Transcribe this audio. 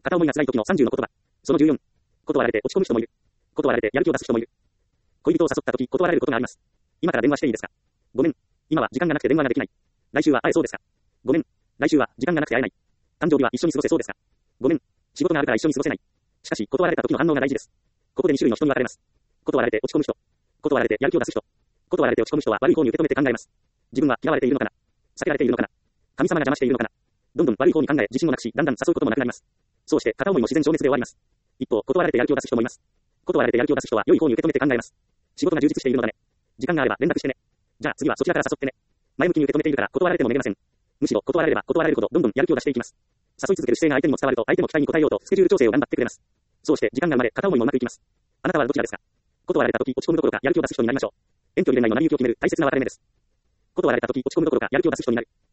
片思いが辛い時の30の言葉。その14。断られて落ち込む人もいる。断られてやる気を出す人もいる。恋人を誘った時断られることがあります。今から電話していいですか？ごめん。今は時間がなくて電話ができない。来週は会えそうですか？ごめん。来週は時間がなくて会えない。誕生日は一緒に過ごせそうですか？ごめん。仕事があるから一緒に過ごせない。しかし、断られた時の反応が大事です。ここで2種類の人に分かれます。断られて落ち込む人。断られてやる気を出す人。断られて落ち込む人は悪い方に受け止めて考えます。自分は嫌われているのかな？避けられているのかな？神様が邪魔しているのかな？どんどん悪い方に考え、自信をなくし、だんだん誘うこともなくなります。そうして、片思いも自然消滅で終わります。一方、断られてやる気を出す人もいます。断られてやる気を出す人は良い方に受け止めて考えます。仕事が充実しているのだね。時間があれば連絡してね。じゃあ次はそちらから誘ってね。前向きに受け止めているから断られてもめげません。むしろ断られれば断られるほどどんどんやる気を出していきます。誘い続ける姿勢が相手にも伝わると相手も期待に応えようとスケジュール調整を頑張ってくれます。そうして時間が生まれ片思いもうまくいきます。あなたはどちらですか？断られた時落ち込むどころかやる気を出す人になりましょう。遠距離恋愛の成り行きを決める大切な分かれ目です。断られた時落ち込むどころかやる気を出す人になる。